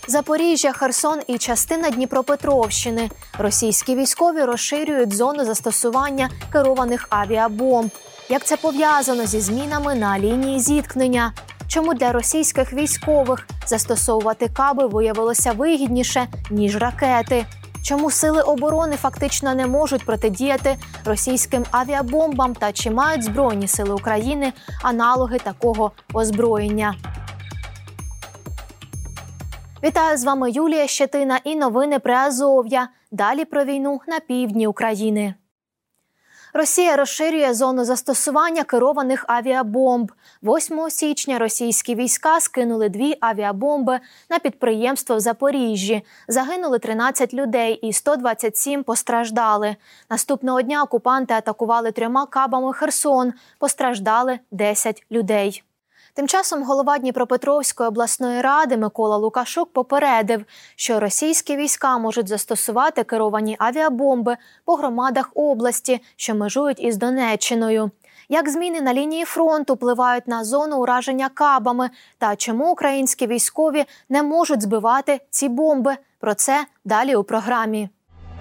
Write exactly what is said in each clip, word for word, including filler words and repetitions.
Запоріжжя, Херсон і частина Дніпропетровщини. Російські військові розширюють зону застосування керованих авіабомб. Як це пов'язано зі змінами на лінії зіткнення? Чому для російських військових застосовувати каби виявилося вигідніше, ніж ракети? Чому сили оборони фактично не можуть протидіяти російським авіабомбам та чи мають Збройні сили України аналоги такого озброєння? Вітаю, з вами Юлія Щетина і новини Приазов'я. Далі про війну на півдні України. Росія розширює зону застосування керованих авіабомб. восьмого січня російські війська скинули дві авіабомби на підприємство в Запоріжжі. Загинули тринадцять людей і сто двадцять сім постраждали. Наступного дня окупанти атакували трьома кабами Херсон. Постраждали десять людей. Тим часом голова Дніпропетровської обласної ради Микола Лукашук попередив, що російські війська можуть застосувати керовані авіабомби по громадах області, що межують із Донеччиною. Як зміни на лінії фронту впливають на зону ураження кабами та чому українські військові не можуть збивати ці бомби? Про це далі у програмі.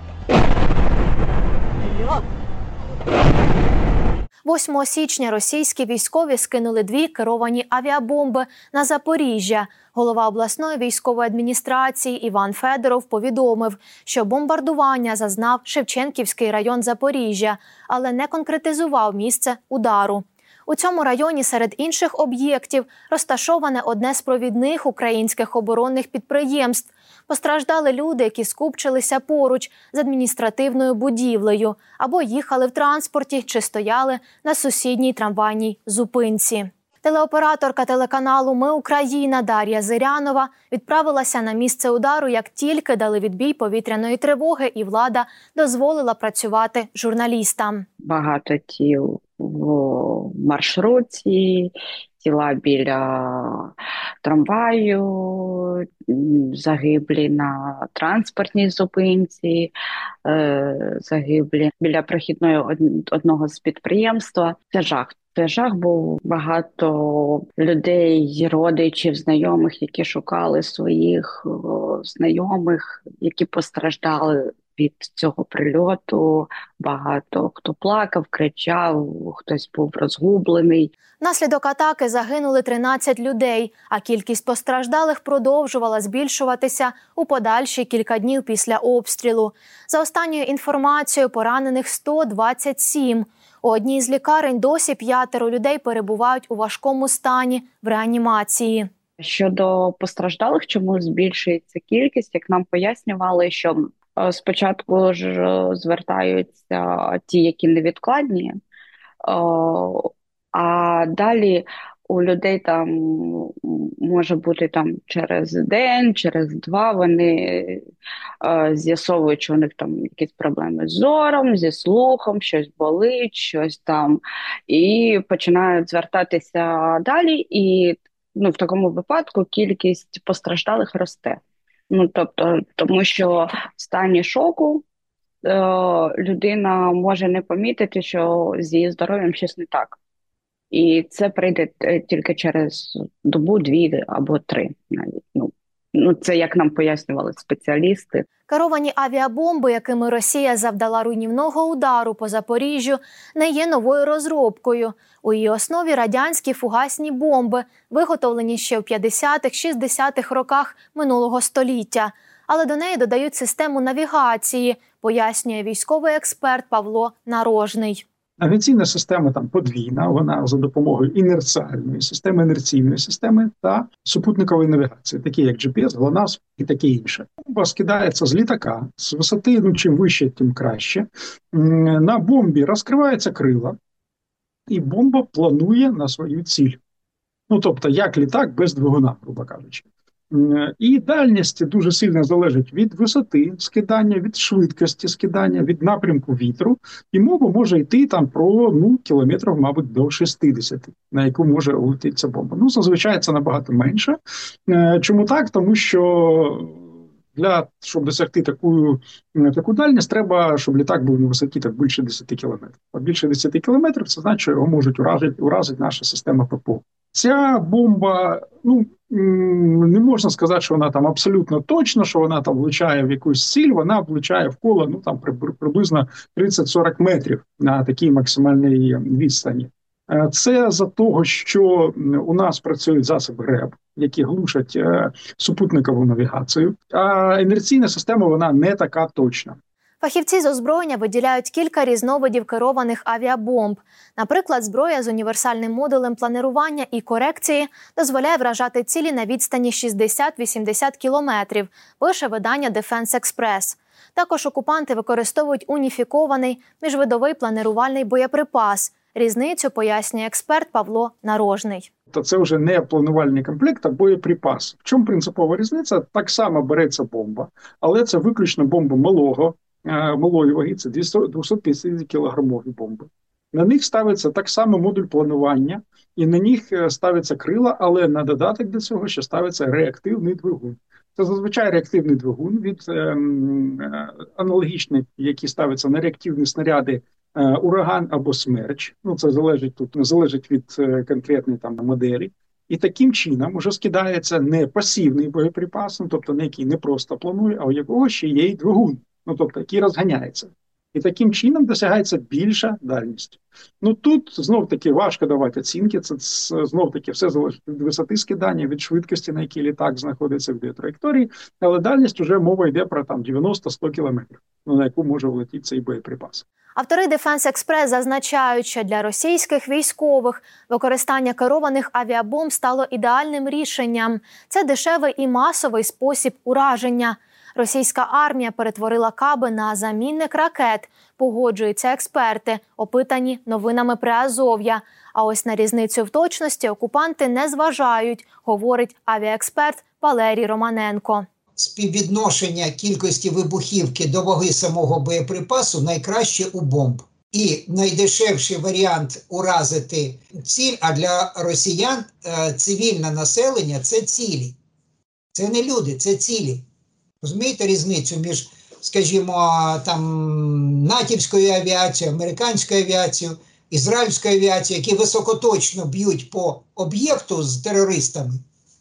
восьмого січня російські військові скинули дві керовані авіабомби на Запоріжжя. Голова обласної військової адміністрації Іван Федоров повідомив, що бомбардування зазнав Шевченківський район Запоріжжя, але не конкретизував місце удару. У цьому районі серед інших об'єктів розташоване одне з провідних українських оборонних підприємств. Постраждали люди, які скупчилися поруч з адміністративною будівлею або їхали в транспорті чи стояли на сусідній трамвайній зупинці. Телеоператорка телеканалу «Ми Україна» Дар'я Зирянова відправилася на місце удару, як тільки дали відбій повітряної тривоги і влада дозволила працювати журналістам. Багато тіл в маршрутці, тіла біля трамваю, загиблі на транспортній зупинці, загиблі біля прохідної одного з підприємства. Це жах. Це жах, був багато людей, родичів, знайомих, які шукали своїх о, знайомих, які постраждали від цього прильоту. Багато хто плакав, кричав, хтось був розгублений. Внаслідок атаки загинули тринадцять людей, а кількість постраждалих продовжувала збільшуватися у подальші кілька днів після обстрілу. За останньою інформацією, поранених сто двадцять сім. У одній з лікарень досі п'ятеро людей перебувають у важкому стані в реанімації. Щодо постраждалих, чому збільшується кількість, як нам пояснювали, що спочатку ж звертаються ті, які невідкладні, а далі у людей там може бути там через день, через два, вони е, з'ясовують, що у них там якісь проблеми з зором, зі слухом, щось болить, щось там, і починають звертатися далі, і ну, в такому випадку кількість постраждалих росте. Ну, тобто, тому що в стані шоку е, людина може не помітити, що з її здоров'ям щось не так. І це прийде тільки через добу, дві або три навіть. Ну, ну це як нам пояснювали спеціалісти. Керовані авіабомби, якими Росія завдала руйнівного удару по Запоріжжю, не є новою розробкою. У її основі радянські фугасні бомби, виготовлені ще в п'ятдесятих-шістдесятих роках минулого століття. Але до неї додають систему навігації, пояснює військовий експерт Павло Нарожний. Авіаційна система там подвійна, вона за допомогою інерціальної системи, інерційної системи та супутникової навігації, такі як джі пі ес, ГЛОНАСС і таке інше. Бомба скидається з літака, з висоти, ну чим вище, тим краще. На бомбі розкриваються крила, і бомба планує на свою ціль. Ну, тобто, як літак без двигуна, грубо кажучи. І дальність дуже сильно залежить від висоти скидання, від швидкості скидання, від напрямку вітру. І мова може йти там про ну, кілометрів, мабуть, до шістдесят, на яку може улетіти ця бомба. Ну, зазвичай це набагато менше. Чому так? Тому що для, щоб досягти таку, таку дальність, треба, щоб літак був на висоті так, більше десять кілометрів. А більше десять кілометрів – це значить, що його можуть уразити, уразити наша система ППО. Ця бомба, ну, не можна сказати, що вона там абсолютно точно, що вона там влучає в якусь ціль, вона влучає в коло, ну там приблизно тридцять-сорок метрів на такій максимальній відстані. Це за того, що у нас працюють засоби РЕБ, які глушать супутникову навігацію, а інерційна система, вона не така точна. Фахівці з озброєння виділяють кілька різновидів керованих авіабомб. Наприклад, зброя з універсальним модулем планування і корекції дозволяє вражати цілі на відстані шістдесят-вісімдесят кілометрів, пише видання Defense Express. Також окупанти використовують уніфікований міжвидовий планирувальний боєприпас. Різницю пояснює експерт Павло Нарожний. То це вже не планувальний комплект, а боєприпас. В чому принципова різниця? Так само береться бомба, але це виключно бомба малого, малої ваги, це двісті п'ятдесят кілограмові бомби. На них ставиться так само модуль планування, і на них ставиться крила, але на додаток до цього ще ставиться реактивний двигун. Це зазвичай реактивний двигун від е, е, аналогічний, який ставиться на реактивні снаряди е, «Ураган» або «Смерч». Ну, це залежить тут залежить від е, конкретної там моделі. І таким чином вже скидається не пасивний боєприпас, ну, тобто не який не просто планує, а у якого ще є й двигун, ну, тобто який розганяється. І таким чином досягається більша дальність. Ну тут знов-таки важко давати оцінки, це знов-таки все залежить від висоти скидання, від швидкості, на якій літак знаходиться в траєкторії, але дальність вже мова йде про там дев'яносто-сто кілометрів, ну, на яку може влетіти цей боєприпас. Автори Defense Express зазначають, що для російських військових використання керованих авіабомб стало ідеальним рішенням. Це дешевий і масовий спосіб ураження. Російська армія перетворила каби на замінник ракет, погоджуються експерти, опитані новинами Приазов'я. А ось на різницю в точності окупанти не зважають, говорить авіаексперт Валерій Романенко. Співвідношення кількості вибухівки до ваги самого боєприпасу найкраще у бомб. І найдешевший варіант уразити ціль, а для росіян цивільне населення – це цілі. Це не люди, це цілі. Розумієте різницю між, скажімо, там натівською авіацією, американською авіацією, ізраїльською авіацією, які високоточно б'ють по об'єкту з терористами,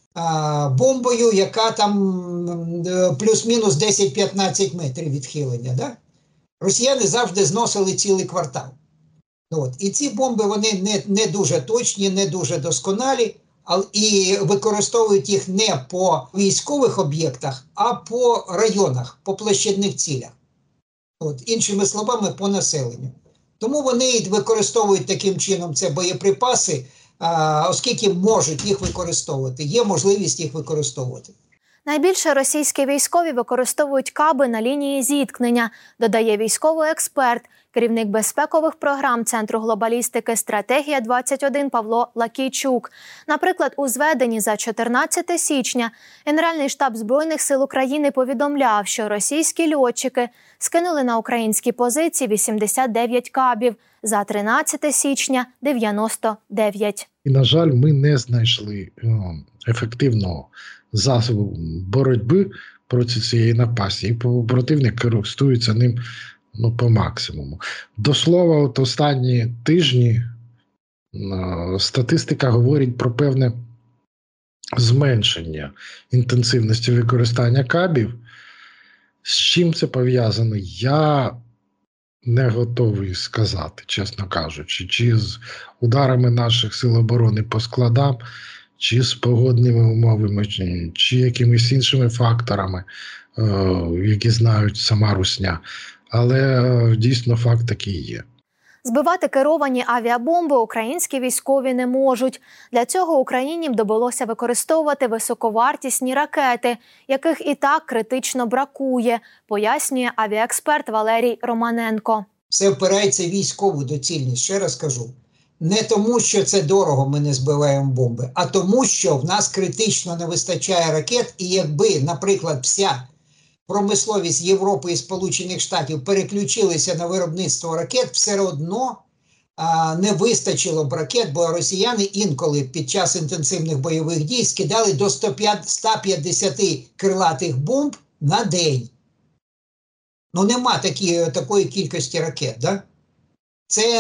а, бомбою, яка там плюс-мінус десять-п'ятнадцять метрів відхилення. Да? Росіяни завжди зносили цілий квартал. От. І ці бомби, вони не, не дуже точні, не дуже досконалі, і використовують їх не по військових об'єктах, а по районах, по площадних цілях. От, іншими словами, по населенню. Тому вони використовують таким чином це боєприпаси, а, оскільки можуть їх використовувати, є можливість їх використовувати. Найбільше російські військові використовують каби на лінії зіткнення, додає військовий експерт, керівник безпекових програм Центру глобалістики «Стратегія двадцять один» Павло Лакійчук. Наприклад, у зведенні за чотирнадцяте січня Генеральний штаб Збройних сил України повідомляв, що російські льотчики скинули на українські позиції вісімдесят дев'ять кабів, за тринадцяте січня – дев'яносто дев'ять. І, на жаль, ми не знайшли ефективного засобу боротьби проти цієї напасті. І противник користується ним ну, по максимуму. До слова, от останні тижні статистика говорить про певне зменшення інтенсивності використання кабів. З чим це пов'язано, я не готовий сказати, чесно кажучи. Чи з ударами наших сил оборони по складам, чи з погодними умовами, чи, чи якимись іншими факторами, е, які знають сама Русня. Але е, дійсно факт такий є. Збивати керовані авіабомби українські військові не можуть. Для цього Україні довелося використовувати високовартісні ракети, яких і так критично бракує, пояснює авіаексперт Валерій Романенко. Все впирається в військову доцільність, ще раз кажу. Не тому, що це дорого, ми не збиваємо бомби, а тому, що в нас критично не вистачає ракет, і якби, наприклад, вся промисловість Європи і Сполучених Штатів переключилися на виробництво ракет, все одно а, не вистачило б ракет, бо росіяни інколи під час інтенсивних бойових дій скидали до ста п'ятдесят крилатих бомб на день. Ну нема такі, такої кількості ракет, да? Це,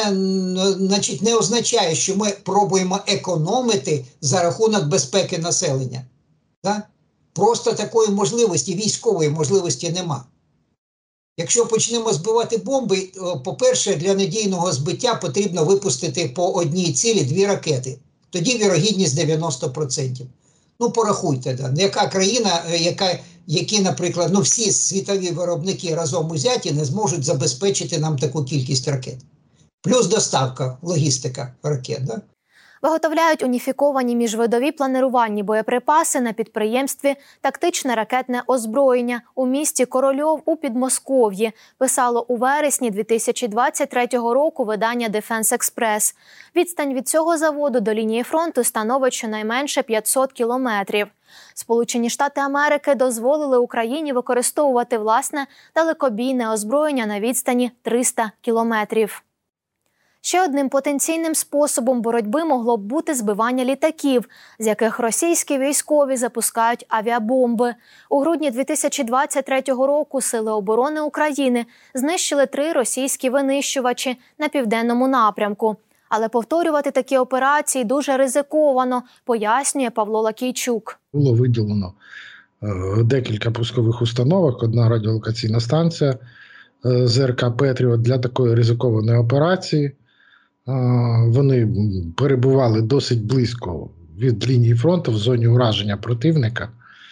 значить, не означає, що ми пробуємо економити за рахунок безпеки населення. Да? Просто такої можливості, військової можливості нема. Якщо почнемо збивати бомби, по-перше, для надійного збиття потрібно випустити по одній цілі дві ракети. Тоді вірогідність дев'яносто відсотків. Ну, порахуйте, да? Яка країна, яка, які, наприклад, ну, всі світові виробники разом узяті не зможуть забезпечити нам таку кількість ракет. Плюс доставка, логістика ракет, да? Виготовляють уніфіковані міжвидові планирувальні боєприпаси на підприємстві «Тактичне ракетне озброєння» у місті Корольов у Підмосков'ї, писало у вересні дві тисячі двадцять третього року видання «Дефенс Експрес». Відстань від цього заводу до лінії фронту становить щонайменше п'ятсот кілометрів. Сполучені Штати Америки дозволили Україні використовувати власне далекобійне озброєння на відстані триста кілометрів. Ще одним потенційним способом боротьби могло б бути збивання літаків, з яких російські військові запускають авіабомби. У грудні дві тисячі двадцять третього року Сили оборони України знищили три російські винищувачі на південному напрямку. Але повторювати такі операції дуже ризиковано, пояснює Павло Лакійчук. Було виділено е, декілька пускових установок, одна радіолокаційна станція е, ЗРК «Петріот» для такої ризикованої операції. Вони перебували досить близько від лінії фронту в зоні ураження противника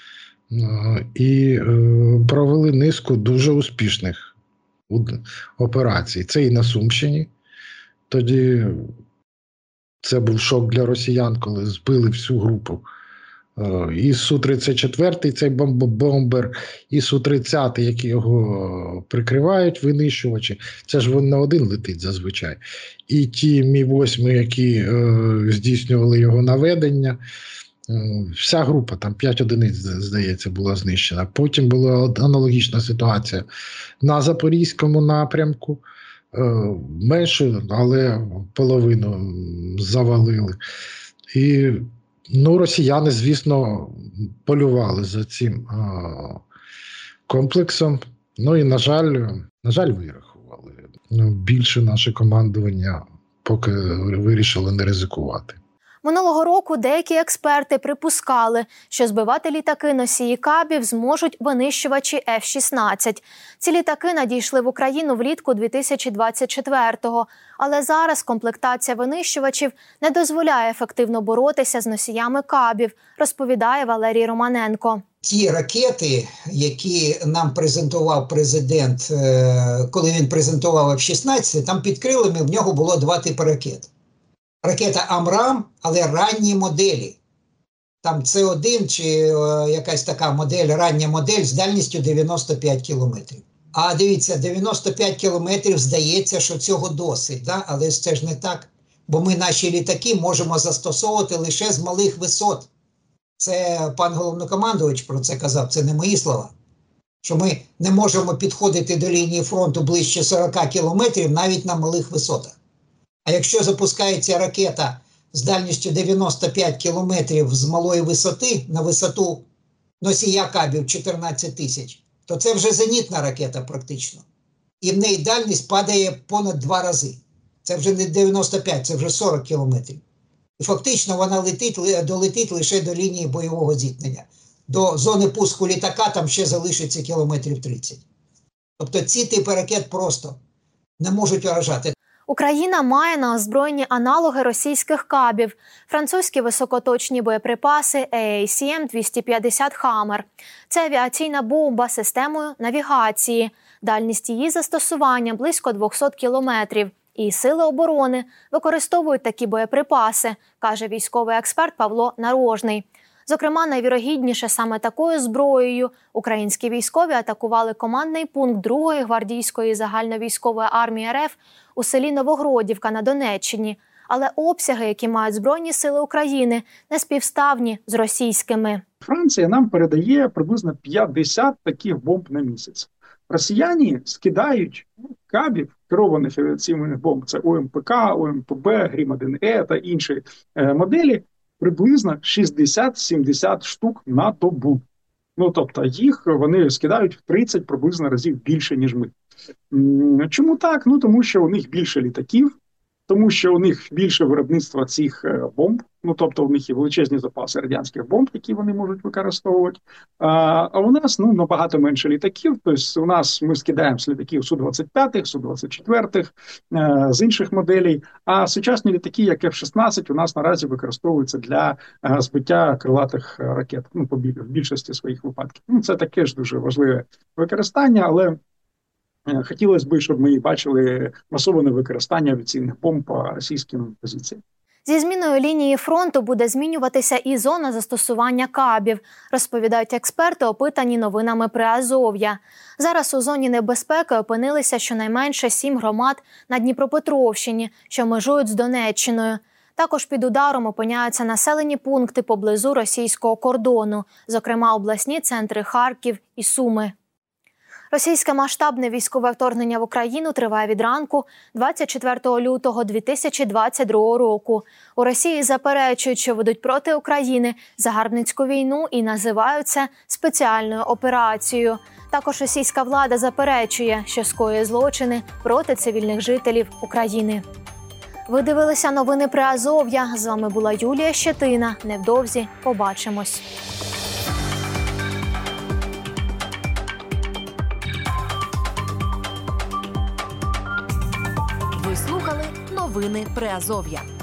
і провели низку дуже успішних операцій. Це і на Сумщині. Тоді це був шок для росіян, коли збили всю групу. І Су тридцять чотири, цей бомбер, і Су тридцять, які його прикривають, винищувачі. Це ж він не один летить зазвичай. І ті Мі вісім, які е, здійснювали його наведення. Е, вся група, там п'ять одиниць, здається, була знищена. Потім була аналогічна ситуація на Запорізькому напрямку. Е, меншу, але половину завалили. І Ну, росіяни, звісно, полювали за цим а, комплексом. Ну і, на жаль, на жаль, вирахували. Ну, більше наше командування поки вирішили не ризикувати. Минулого року деякі експерти припускали, що збивати літаки-носії кабів зможуть винищувачі Еф шістнадцять. Ці літаки надійшли в Україну влітку дві тисячі двадцять четвертого, але зараз комплектація винищувачів не дозволяє ефективно боротися з носіями кабів, розповідає Валерій Романенко. Ті ракети, які нам презентував президент, коли він презентував Еф шістнадцять, там під крилами в нього було два типи ракет. Ракета Амрам, але ранні моделі. Там С один чи о, якась така модель, рання модель з дальністю дев'яносто п'ять кілометрів. А дивіться, дев'яносто п'ять кілометрів, здається, що цього досить, да? Але це ж не так. Бо ми наші літаки можемо застосовувати лише з малих висот. Це пан головнокомандувач про це казав, це не мої слова. Що ми не можемо підходити до лінії фронту ближче сорок кілометрів навіть на малих висотах. А якщо запускається ракета з дальністю дев'яносто п'ять кілометрів з малої висоти на висоту носія кабів чотирнадцять тисяч, то це вже зенітна ракета практично. І в неї дальність падає понад два рази. Це вже не дев'яносто п'ять, це вже сорок кілометрів. І фактично вона летить, долетить лише до лінії бойового зіткнення. До зони пуску літака там ще залишиться кілометрів тридцять. Тобто ці типи ракет просто не можуть уражати. Україна має на озброєнні аналоги російських кабів – французькі високоточні боєприпаси Е А Сі Ем двісті п'ятдесят «Хаммер». Це авіаційна бомба з системою навігації. Дальність її застосування – близько двісті кілометрів. І Сили оборони використовують такі боєприпаси, каже військовий експерт Павло Нарожний. Зокрема, найвірогідніше саме такою зброєю українські військові атакували командний пункт другої гвардійської загальновійськової армії Р Ф у селі Новогродівка на Донеччині. Але обсяги, які мають Збройні сили України, не співставні з російськими. Франція нам передає приблизно п'ятдесят таких бомб на місяць. Росіяни скидають кабів, керованих авіаційних бомб, це О М П К, О М П Б, Грім один Е та інші е, моделі, приблизно шістдесят-сімдесят штук на добу. Ну, тобто їх вони скидають в тридцять приблизно разів більше, ніж ми. Чому так? Ну, тому що у них більше літаків, тому що у них більше виробництва цих бомб, ну тобто у них є величезні запаси радянських бомб, які вони можуть використовувати. А, а у нас ну набагато менше літаків. Тобто у нас ми скидаємо з літаків Су двадцять п'ять, Су двадцять чотири, з інших моделей. А сучасні літаки, як Еф шістнадцять, у нас наразі використовуються для збиття крилатих ракет. Ну, по в більшості своїх випадків. Ну, це таке ж дуже важливе використання, але хотілося б, щоб ми бачили масоване використання авіаційних бомб по російським позиціям. Зі зміною лінії фронту буде змінюватися і зона застосування кабів, розповідають експерти, опитані новинами Приазов'я. Зараз у зоні небезпеки опинилися щонайменше сім громад на Дніпропетровщині, що межують з Донеччиною. Також під ударом опиняються населені пункти поблизу російського кордону, зокрема обласні центри Харків і Суми. Російське масштабне військове вторгнення в Україну триває від ранку двадцять четвертого лютого дві тисячі двадцять другого року. У Росії заперечують, що ведуть проти України загарбницьку війну і називають це спеціальною операцією. Також російська влада заперечує, що скоює злочини проти цивільних жителів України. Ви дивилися новини Приазов'я. З вами була Юлія Щетина. Невдовзі побачимось. Ви слухали новини Приазов'я.